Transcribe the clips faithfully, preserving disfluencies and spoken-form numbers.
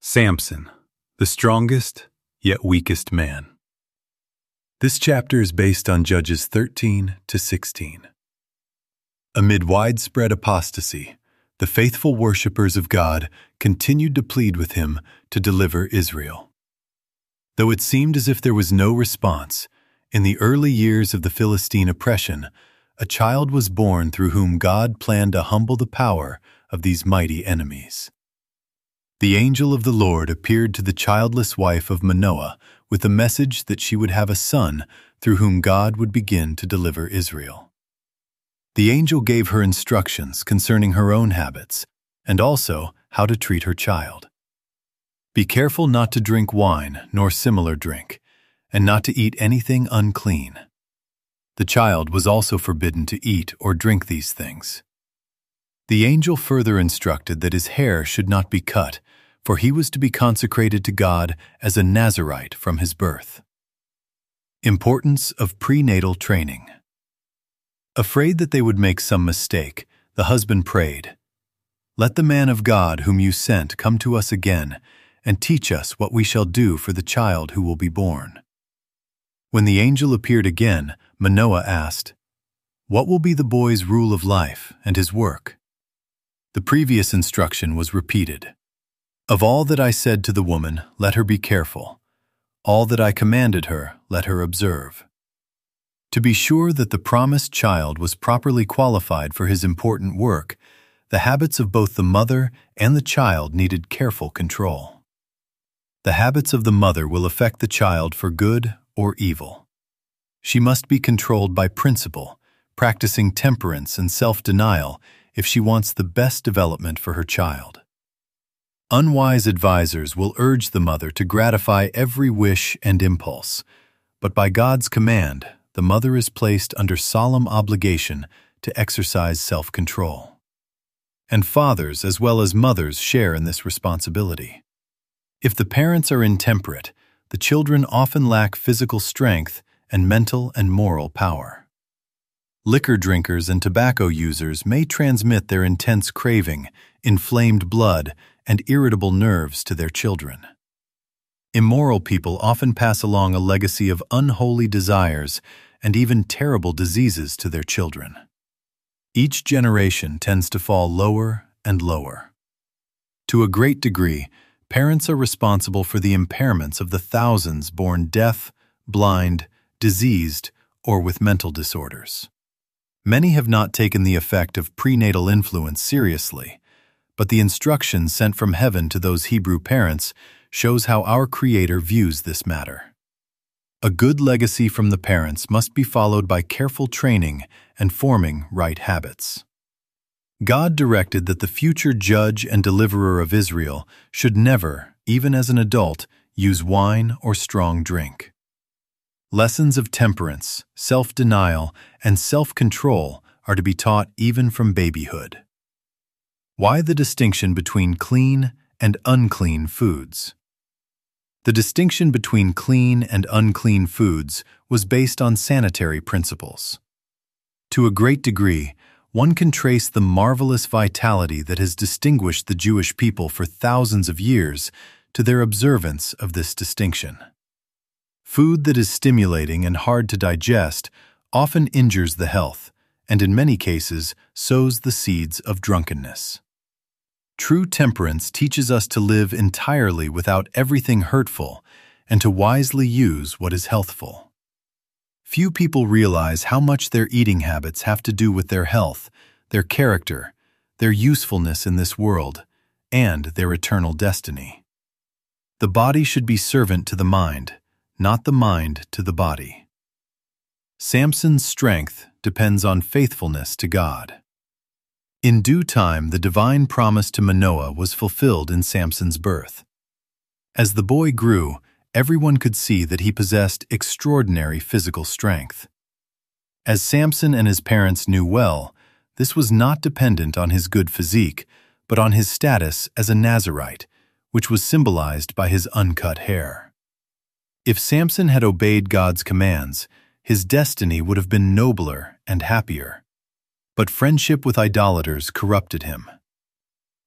Samson, the strongest yet weakest man. This chapter is based on Judges thirteen to sixteen. Amid widespread apostasy, the faithful worshippers of God continued to plead with him to deliver Israel. Though it seemed as if there was no response, in the early years of the Philistine oppression, a child was born through whom God planned to humble the power of these mighty enemies. The angel of the Lord appeared to the childless wife of Manoah with the message that she would have a son through whom God would begin to deliver Israel. The angel gave her instructions concerning her own habits and also how to treat her child. Be careful not to drink wine nor similar drink, and not to eat anything unclean. The child was also forbidden to eat or drink these things. The angel further instructed that his hair should not be cut, for he was to be consecrated to God as a Nazirite from his birth. Importance of prenatal training. Afraid that they would make some mistake, the husband prayed, "Let the man of God whom you sent come to us again and teach us what we shall do for the child who will be born." When the angel appeared again, Manoah asked, "What will be the boy's rule of life and his work?" The previous instruction was repeated. "Of all that I said to the woman, let her be careful. All that I commanded her, let her observe." To be sure that the promised child was properly qualified for his important work, the habits of both the mother and the child needed careful control. The habits of the mother will affect the child for good or evil. She must be controlled by principle, practicing temperance and self-denial if she wants the best development for her child. Unwise advisors will urge the mother to gratify every wish and impulse, but by God's command, the mother is placed under solemn obligation to exercise self-control. And fathers as well as mothers share in this responsibility. If the parents are intemperate, the children often lack physical strength and mental and moral power. Liquor drinkers and tobacco users may transmit their intense craving, inflamed blood, and irritable nerves to their children. Immoral people often pass along a legacy of unholy desires and even terrible diseases to their children. Each generation tends to fall lower and lower. To a great degree, parents are responsible for the impairments of the thousands born deaf, blind, diseased, or with mental disorders. Many have not taken the effect of prenatal influence seriously, but the instruction sent from heaven to those Hebrew parents shows how our Creator views this matter. A good legacy from the parents must be followed by careful training and forming right habits. God directed that the future judge and deliverer of Israel should never, even as an adult, use wine or strong drink. Lessons of temperance, self-denial, and self-control are to be taught even from babyhood. Why the distinction between clean and unclean foods? The distinction between clean and unclean foods was based on sanitary principles. To a great degree, one can trace the marvelous vitality that has distinguished the Jewish people for thousands of years to their observance of this distinction. Food that is stimulating and hard to digest often injures the health, and in many cases sows the seeds of drunkenness. True temperance teaches us to live entirely without everything hurtful and to wisely use what is healthful. Few people realize how much their eating habits have to do with their health, their character, their usefulness in this world, and their eternal destiny. The body should be servant to the mind, not the mind to the body. Samson's strength depends on faithfulness to God. In due time, the divine promise to Manoah was fulfilled in Samson's birth. As the boy grew, everyone could see that he possessed extraordinary physical strength. As Samson and his parents knew well, this was not dependent on his good physique, but on his status as a Nazirite, which was symbolized by his uncut hair. If Samson had obeyed God's commands, his destiny would have been nobler and happier. But friendship with idolaters corrupted him.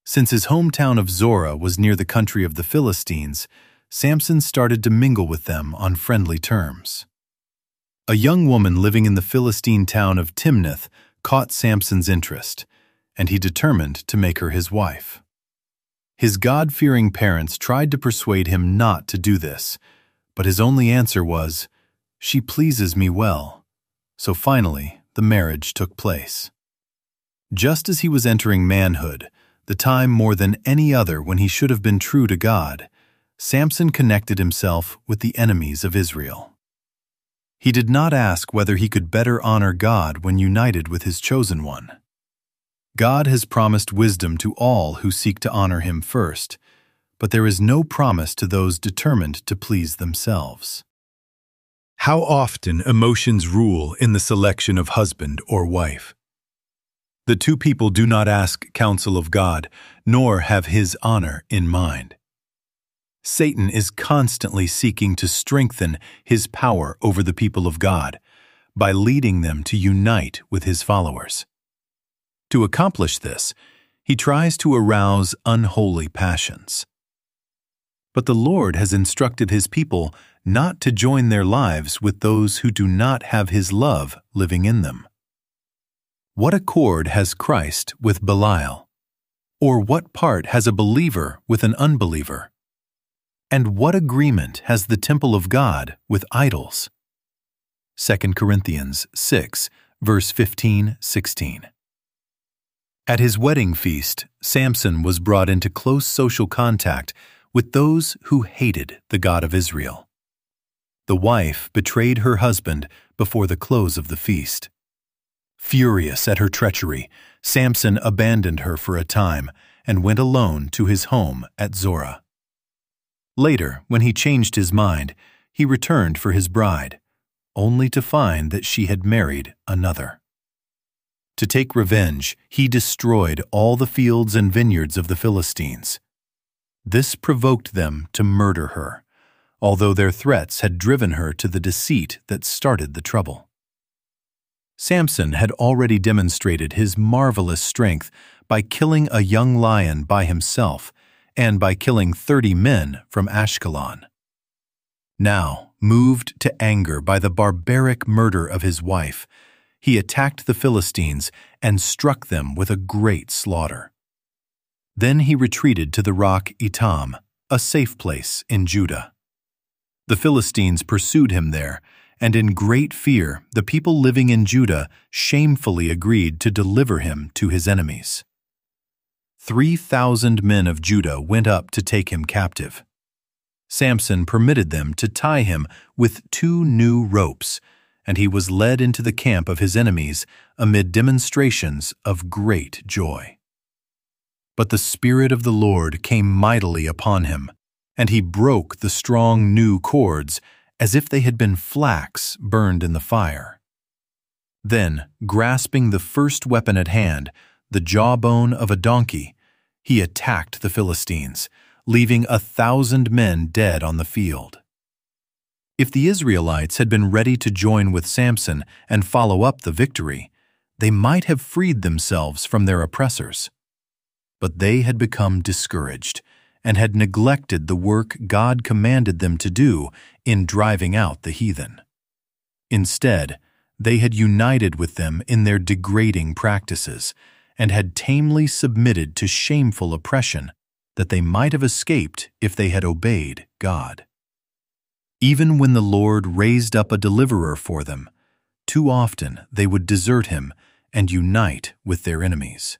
Since his hometown of Zorah was near the country of the Philistines, Samson started to mingle with them on friendly terms. A young woman living in the Philistine town of Timnath caught Samson's interest, and he determined to make her his wife. His God-fearing parents tried to persuade him not to do this, but his only answer was, "She pleases me well." So finally, the marriage took place. Just as he was entering manhood, the time more than any other when he should have been true to God, Samson connected himself with the enemies of Israel. He did not ask whether he could better honor God when united with his chosen one. God has promised wisdom to all who seek to honor him first, but there is no promise to those determined to please themselves. How often emotions rule in the selection of husband or wife. The two people do not ask counsel of God, nor have his honor in mind. Satan is constantly seeking to strengthen his power over the people of God by leading them to unite with his followers. To accomplish this, he tries to arouse unholy passions. But the Lord has instructed his people not to join their lives with those who do not have his love living in them. What accord has Christ with Belial? Or what part has a believer with an unbeliever? And what agreement has the temple of God with idols? Second Corinthians six, verse fifteen sixteen. At his wedding feast, Samson was brought into close social contact with those who hated the God of Israel. The wife betrayed her husband before the close of the feast. Furious at her treachery, Samson abandoned her for a time and went alone to his home at Zorah. Later, when he changed his mind, he returned for his bride, only to find that she had married another. To take revenge, he destroyed all the fields and vineyards of the Philistines. This provoked them to murder her, although their threats had driven her to the deceit that started the trouble. Samson had already demonstrated his marvelous strength by killing a young lion by himself and by killing thirty men from Ashkelon. Now, moved to anger by the barbaric murder of his wife, he attacked the Philistines and struck them with a great slaughter. Then he retreated to the rock Etam, a safe place in Judah. The Philistines pursued him there, and in great fear the people living in Judah shamefully agreed to deliver him to his enemies. Three thousand men of Judah went up to take him captive. Samson permitted them to tie him with two new ropes, and he was led into the camp of his enemies amid demonstrations of great joy. But the Spirit of the Lord came mightily upon him, and he broke the strong new cords as if they had been flax burned in the fire. Then, grasping the first weapon at hand, the jawbone of a donkey, he attacked the Philistines, leaving a thousand men dead on the field. If the Israelites had been ready to join with Samson and follow up the victory, they might have freed themselves from their oppressors. But they had become discouraged and had neglected the work God commanded them to do in driving out the heathen. Instead, they had united with them in their degrading practices and had tamely submitted to shameful oppression that they might have escaped if they had obeyed God. Even when the Lord raised up a deliverer for them, too often they would desert him and unite with their enemies.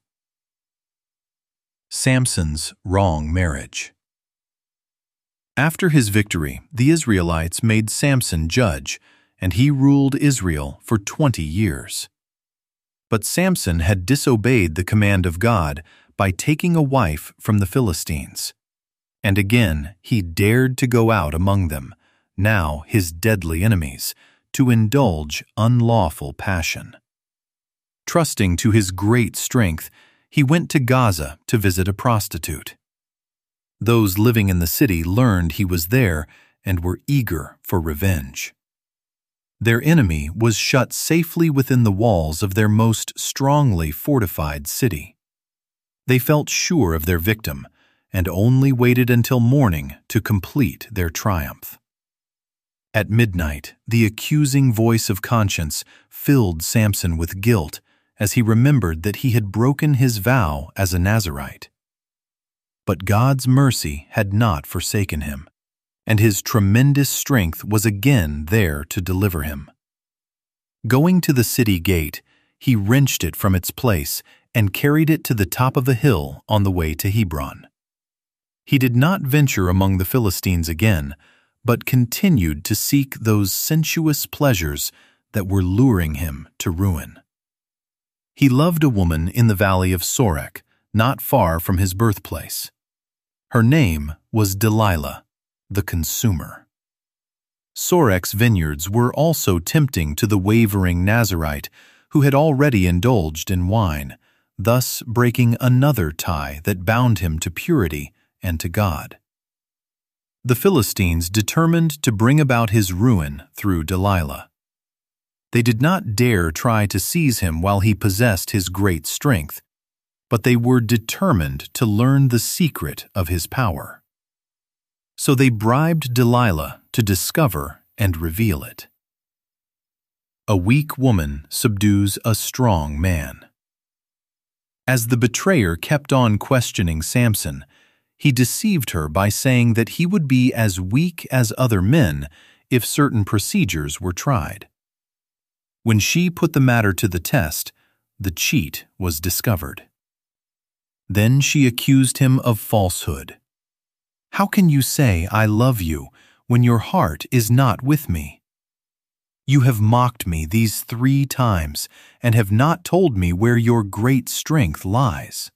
Samson's wrong marriage. After his victory, the Israelites made Samson judge, and he ruled Israel for twenty years. But Samson had disobeyed the command of God by taking a wife from the Philistines. And again he dared to go out among them, now his deadly enemies, to indulge unlawful passion. Trusting to his great strength, he went to Gaza to visit a prostitute. Those living in the city learned he was there and were eager for revenge. Their enemy was shut safely within the walls of their most strongly fortified city. They felt sure of their victim and only waited until morning to complete their triumph. At midnight, the accusing voice of conscience filled Samson with guilt as he remembered that he had broken his vow as a Nazirite. But God's mercy had not forsaken him, and his tremendous strength was again there to deliver him. Going to the city gate, he wrenched it from its place and carried it to the top of a hill on the way to Hebron. He did not venture among the Philistines again, but continued to seek those sensuous pleasures that were luring him to ruin. He loved a woman in the valley of Sorek, not far from his birthplace. Her name was Delilah, the consumer. Sorek's vineyards were also tempting to the wavering Nazirite who had already indulged in wine, thus breaking another tie that bound him to purity and to God. The Philistines determined to bring about his ruin through Delilah. They did not dare try to seize him while he possessed his great strength, but they were determined to learn the secret of his power. So they bribed Delilah to discover and reveal it. A weak woman subdues a strong man. As the betrayer kept on questioning Samson, he deceived her by saying that he would be as weak as other men if certain procedures were tried. When she put the matter to the test, the cheat was discovered. Then she accused him of falsehood. "How can you say, 'I love you,' when your heart is not with me? You have mocked me these three times and have not told me where your great strength lies."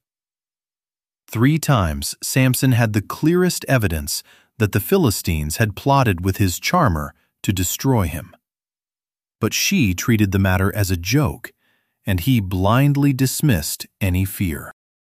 Three times Samson had the clearest evidence that the Philistines had plotted with his charmer to destroy him. But she treated the matter as a joke, and he blindly dismissed any fear.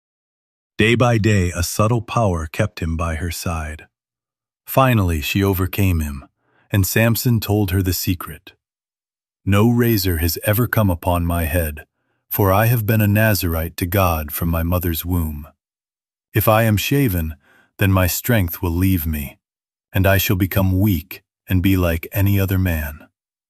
Day by day, a subtle power kept him by her side. Finally, she overcame him, and Samson told her the secret. "No razor has ever come upon my head, for I have been a Nazirite to God from my mother's womb. If I am shaven, then my strength will leave me, and I shall become weak and be like any other man."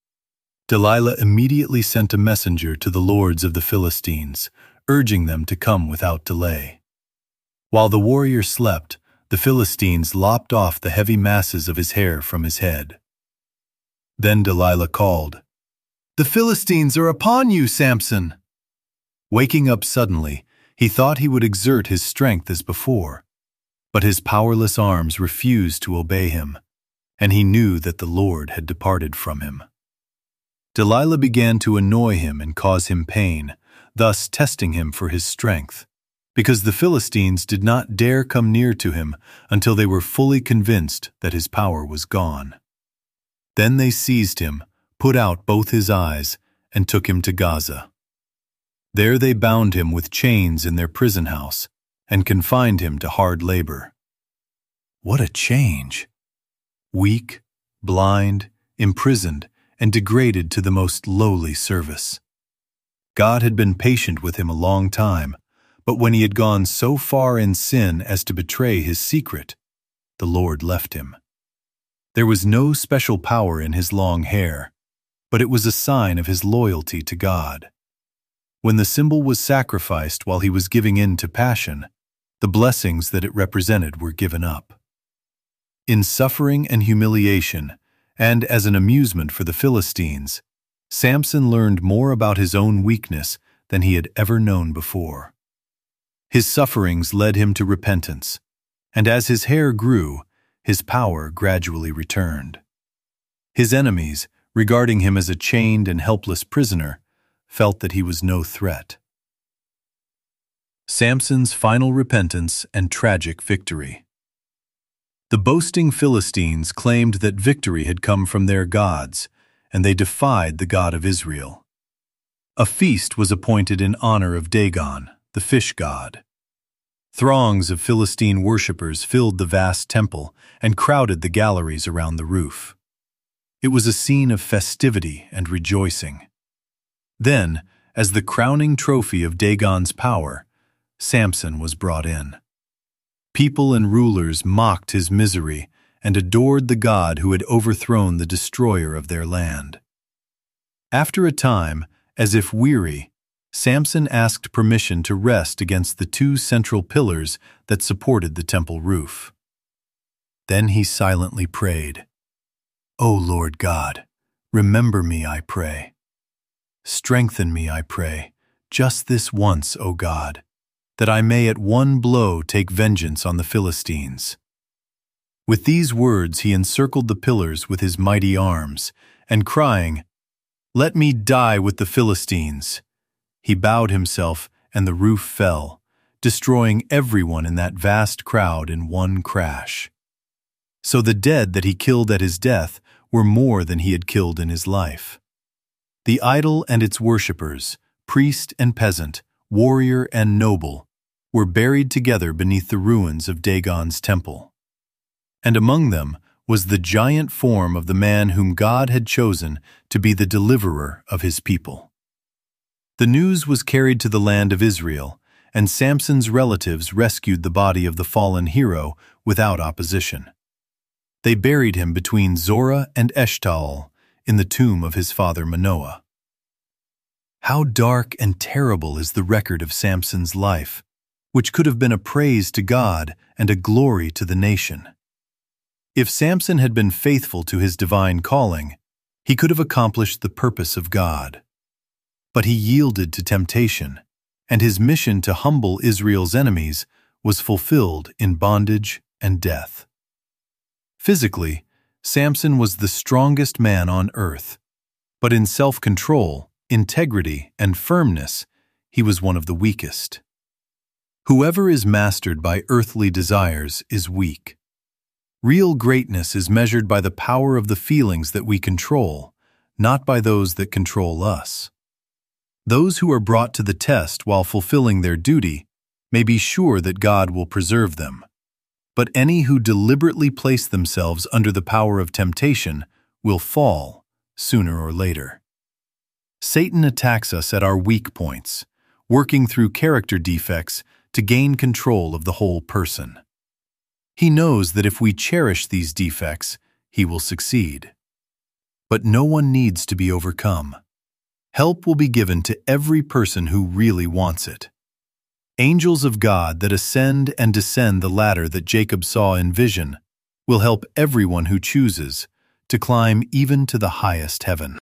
Delilah immediately sent a messenger to the lords of the Philistines, urging them to come without delay. While the warrior slept, the Philistines lopped off the heavy masses of his hair from his head. Then Delilah called, "The Philistines are upon you, Samson!" Waking up suddenly, he thought he would exert his strength as before, but his powerless arms refused to obey him, and he knew that the Lord had departed from him. Delilah began to annoy him and cause him pain, thus testing him for his strength, because the Philistines did not dare come near to him until they were fully convinced that his power was gone. Then they seized him, put out both his eyes, and took him to Gaza. There they bound him with chains in their prison house and confined him to hard labor. What a change! Weak, blind, imprisoned, and degraded to the most lowly service. God had been patient with him a long time, but when he had gone so far in sin as to betray his secret, the Lord left him. There was no special power in his long hair, but it was a sign of his loyalty to God. When the symbol was sacrificed while he was giving in to passion, the blessings that it represented were given up. In suffering and humiliation, and as an amusement for the Philistines, Samson learned more about his own weakness than he had ever known before. His sufferings led him to repentance, and as his hair grew, his power gradually returned. His enemies, regarding him as a chained and helpless prisoner, felt that he was no threat. Samson's final repentance and tragic victory. The boasting Philistines claimed that victory had come from their gods, and they defied the God of Israel. A feast was appointed in honor of Dagon, the fish god. Throngs of Philistine worshippers filled the vast temple and crowded the galleries around the roof. It was a scene of festivity and rejoicing. Then, as the crowning trophy of Dagon's power, Samson was brought in. People and rulers mocked his misery and adored the God who had overthrown the destroyer of their land. After a time, as if weary, Samson asked permission to rest against the two central pillars that supported the temple roof. Then he silently prayed, "O Lord God, remember me, I pray. Strengthen me, I pray, just this once, O God, that I may at one blow take vengeance on the Philistines." With these words he encircled the pillars with his mighty arms, and crying, "Let me die with the Philistines," he bowed himself, and the roof fell, destroying everyone in that vast crowd in one crash. So the dead that he killed at his death were more than he had killed in his life. The idol and its worshippers, priest and peasant, warrior and noble, were buried together beneath the ruins of Dagon's temple. And among them was the giant form of the man whom God had chosen to be the deliverer of his people. The news was carried to the land of Israel, and Samson's relatives rescued the body of the fallen hero without opposition. They buried him between Zorah and Eshtaol in the tomb of his father Manoah. How dark and terrible is the record of Samson's life, which could have been a praise to God and a glory to the nation. If Samson had been faithful to his divine calling, he could have accomplished the purpose of God. But he yielded to temptation, and his mission to humble Israel's enemies was fulfilled in bondage and death. Physically, Samson was the strongest man on earth, but in self-control, integrity, and firmness, he was one of the weakest. Whoever is mastered by earthly desires is weak. Real greatness is measured by the power of the feelings that we control, not by those that control us. Those who are brought to the test while fulfilling their duty may be sure that God will preserve them. But any who deliberately place themselves under the power of temptation will fall sooner or later. Satan attacks us at our weak points, working through character defects to gain control of the whole person. He knows that if we cherish these defects, he will succeed. But no one needs to be overcome. Help will be given to every person who really wants it. Angels of God that ascend and descend the ladder that Jacob saw in vision will help everyone who chooses to climb even to the highest heaven.